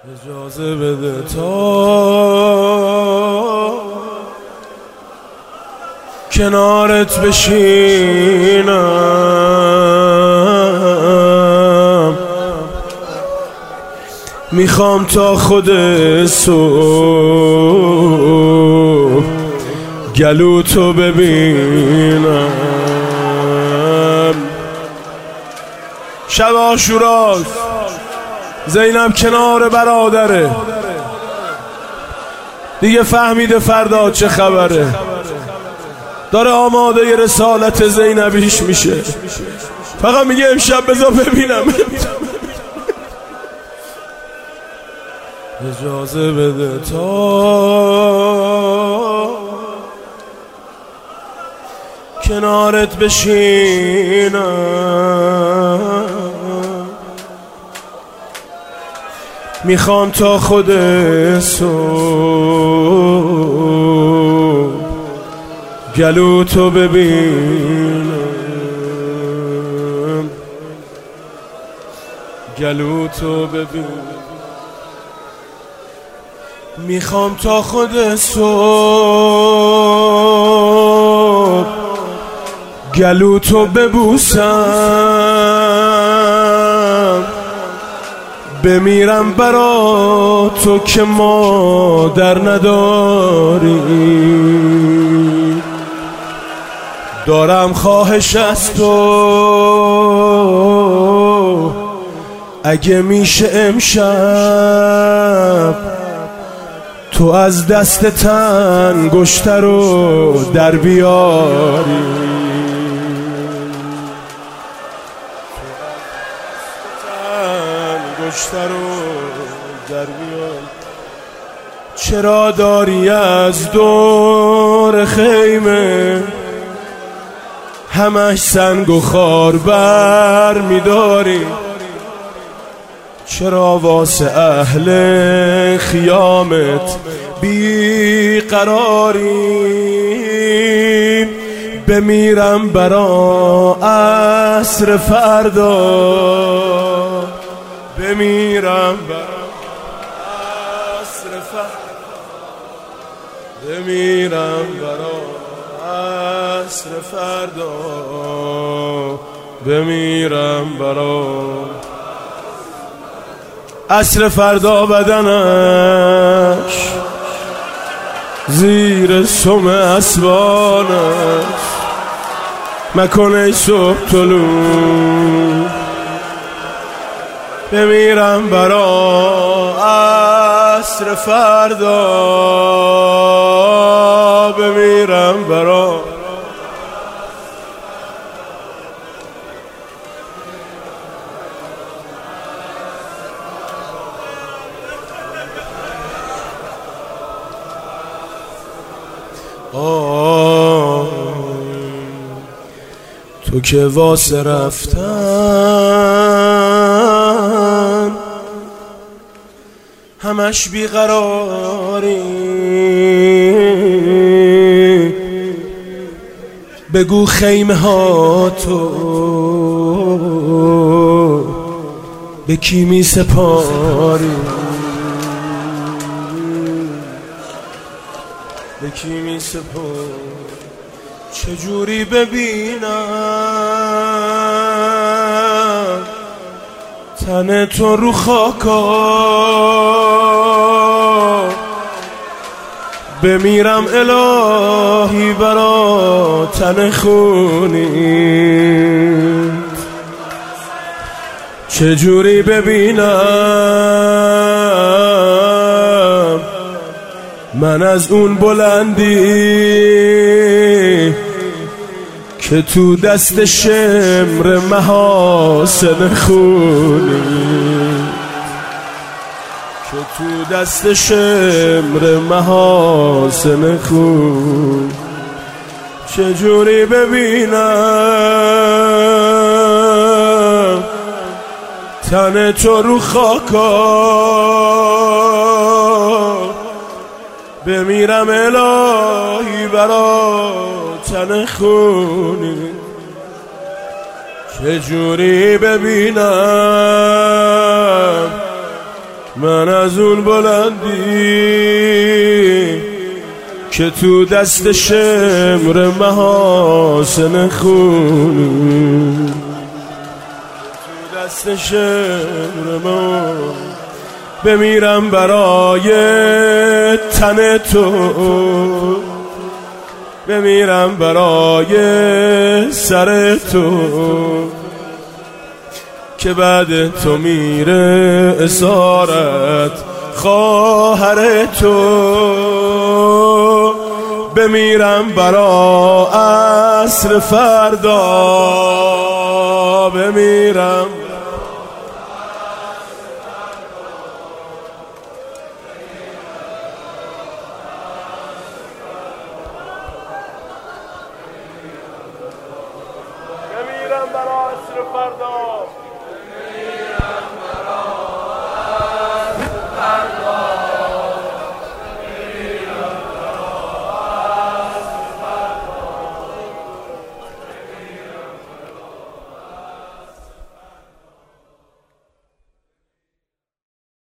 اجازه بده تا کنارت بشینم، میخوام تا خود صبح گلوتو ببینم. شب عاشوراست، زینب کنار برادره، دیگه فهمیده فردا چه خبره، داره آماده ی رسالت زینبیش میشه، فقط میگه امشب بذار ببینم. اجازه بده تا کنارت بشینم، میخوام تا خود صبح گلوتو ببینم، گلوتو ببینم. میخوام تا خود صبح گلوتو ببوسم، بمیرم برا تو که مادر نداری. دارم خواهش از تو، اگه میشه امشب تو از دست تنگشته رو در بیاری. چرا داری از دور خیمه همش سنگ و خار بر میداری؟ چرا واسه اهل خیامت بی قراری؟ بمیرم برا عصر فردا، بمیرم برا عصر فردا، بمیرم برا عصر فردا، بمیرم برا عصر فردا. بدنش زیر سم اسبانش مکنه صبح طلوع، بمیرم برا عصر فردا، بمیرم برا تو که واسه رفتن همش بیقراری، بگو خیمه ها تو به کی می سپاری، به کی می سپاری؟ چجوری ببینم تن تو رو خاکا، بمیرم الهی برا تن خونی. چجوری ببینم من از اون بلندی که تو دست شمر محاسن خونی، که تو دست شمر محاسن خون. چجوری ببینم تن تو رو خاکا، بمیرم الهی برا تن خونی. چجوری ببینم من از اون بلندی که تو دست شمر محاسن خونی، تو دست شمر محاسن بمیرم برای تن تو، بمیرم برای سر تو که بعد تو میره اسارت خواهر تو، بمیرم برا عصر فردا، بمیرم برا عصر فردا.